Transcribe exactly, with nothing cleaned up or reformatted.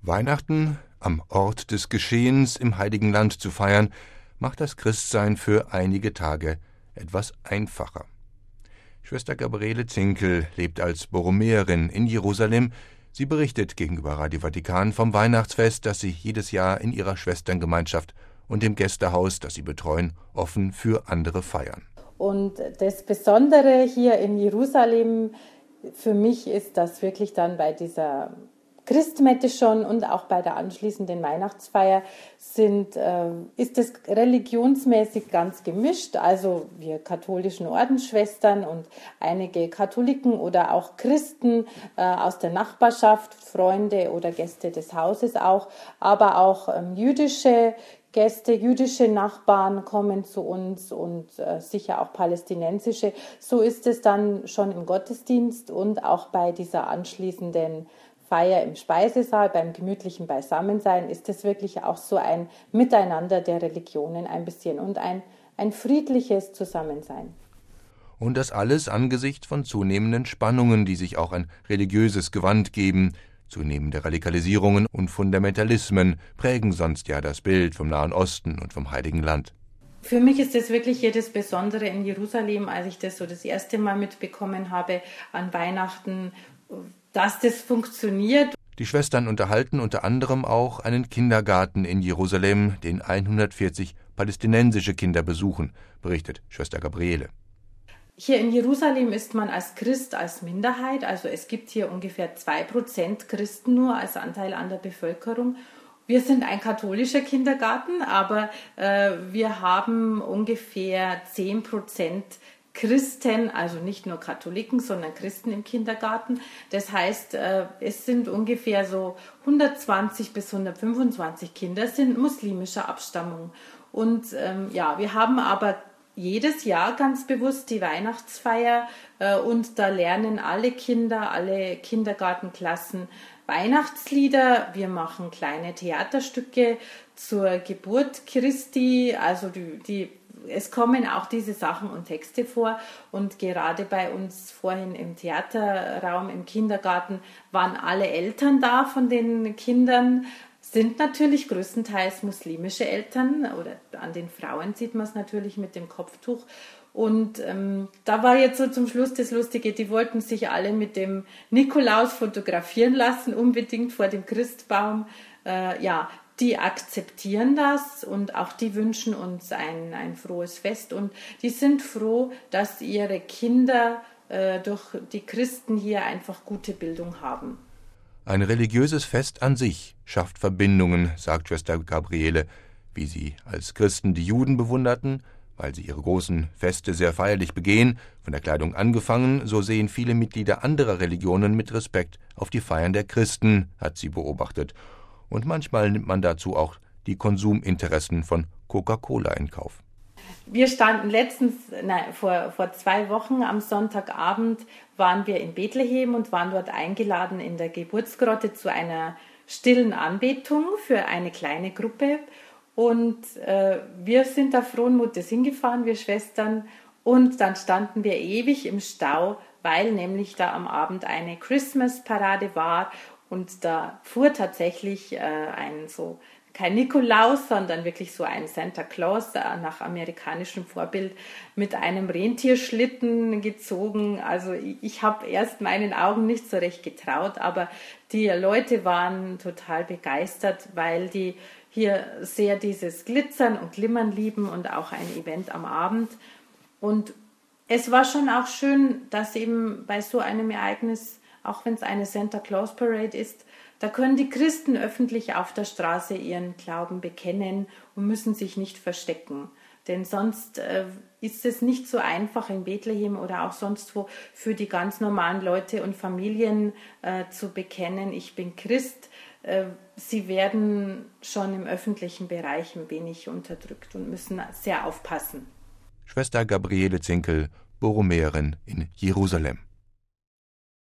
Weihnachten am Ort des Geschehens im Heiligen Land zu feiern, macht das Christsein für einige Tage etwas einfacher. Schwester Gabriele Zinkel lebt als Borromäerin in Jerusalem. Sie berichtet gegenüber Radio Vatikan vom Weihnachtsfest, das sie jedes Jahr in ihrer Schwesterngemeinschaft und dem Gästehaus, das sie betreuen, offen für andere feiern. Und das Besondere hier in Jerusalem für mich ist, dass wirklich dann bei dieser Christmette schon und auch bei der anschließenden Weihnachtsfeier sind, äh, ist es religionsmäßig ganz gemischt. Also wir katholischen Ordensschwestern und einige Katholiken oder auch Christen äh, aus der Nachbarschaft, Freunde oder Gäste des Hauses auch, aber auch ähm, jüdische Gäste, jüdische Nachbarn kommen zu uns und äh, sicher auch palästinensische. So ist es dann schon im Gottesdienst und auch bei dieser anschließenden Feier im Speisesaal, beim gemütlichen Beisammensein, ist es wirklich auch so ein Miteinander der Religionen ein bisschen und ein, ein friedliches Zusammensein. Und das alles angesichts von zunehmenden Spannungen, die sich auch ein religiöses Gewand geben. Zunehmende Radikalisierungen und Fundamentalismen prägen sonst ja das Bild vom Nahen Osten und vom Heiligen Land. Für mich ist das wirklich hier das Besondere in Jerusalem, als ich das so das erste Mal mitbekommen habe an Weihnachten, dass das funktioniert. Die Schwestern unterhalten unter anderem auch einen Kindergarten in Jerusalem, den hundertvierzig palästinensische Kinder besuchen, berichtet Schwester Gabriele. Hier in Jerusalem ist man als Christ als Minderheit, also es gibt hier ungefähr zwei Prozent Christen nur als Anteil an der Bevölkerung. Wir sind ein katholischer Kindergarten, aber äh, wir haben ungefähr zehn Prozent Christen, also nicht nur Katholiken, sondern Christen im Kindergarten. Das heißt, äh, es sind ungefähr so hundertzwanzig bis hundertfünfundzwanzig Kinder sind muslimischer Abstammung. Und ähm, ja, wir haben aber jedes Jahr ganz bewusst die Weihnachtsfeier äh, und da lernen alle Kinder, alle Kindergartenklassen Weihnachtslieder. Wir machen kleine Theaterstücke zur Geburt Christi, also die, die, es kommen auch diese Sachen und Texte vor und gerade bei uns vorhin im Theaterraum, im Kindergarten waren alle Eltern da von den Kindern, sind natürlich größtenteils muslimische Eltern oder an den Frauen sieht man es natürlich mit dem Kopftuch. Und ähm, da war jetzt so zum Schluss das Lustige, die wollten sich alle mit dem Nikolaus fotografieren lassen, unbedingt vor dem Christbaum. Äh, ja, die akzeptieren das und auch die wünschen uns ein, ein frohes Fest. Und die sind froh, dass ihre Kinder äh, durch die Christen hier einfach gute Bildung haben. Ein religiöses Fest an sich schafft Verbindungen, sagt Schwester Gabriele, wie sie als Christen die Juden bewunderten, weil sie ihre großen Feste sehr feierlich begehen, von der Kleidung angefangen, so sehen viele Mitglieder anderer Religionen mit Respekt auf die Feiern der Christen, hat sie beobachtet. Und manchmal nimmt man dazu auch die Konsuminteressen von Coca-Cola in Kauf. Wir standen letztens, nein, vor, vor zwei Wochen am Sonntagabend waren wir in Bethlehem und waren dort eingeladen in der Geburtsgrotte zu einer stillen Anbetung für eine kleine Gruppe. Und äh, wir sind da frohen Mutes hingefahren, wir Schwestern. Und dann standen wir ewig im Stau, weil nämlich da am Abend eine Christmas-Parade war. Und da fuhr tatsächlich äh, ein so kein Nikolaus, sondern wirklich so ein Santa Claus nach amerikanischem Vorbild mit einem Rentierschlitten gezogen. Also ich, ich habe erst meinen Augen nicht so recht getraut, aber die Leute waren total begeistert, weil die hier sehr dieses Glitzern und Glimmern lieben und auch ein Event am Abend. Und es war schon auch schön, dass eben bei so einem Ereignis, auch wenn es eine Santa Claus Parade ist, da können die Christen öffentlich auf der Straße ihren Glauben bekennen und müssen sich nicht verstecken. Denn sonst äh, ist es nicht so einfach in Bethlehem oder auch sonst wo für die ganz normalen Leute und Familien äh, zu bekennen, ich bin Christ. Äh, sie werden schon im öffentlichen Bereich ein wenig unterdrückt und müssen sehr aufpassen. Schwester Gabriele Zinkel, Borromäerin in Jerusalem.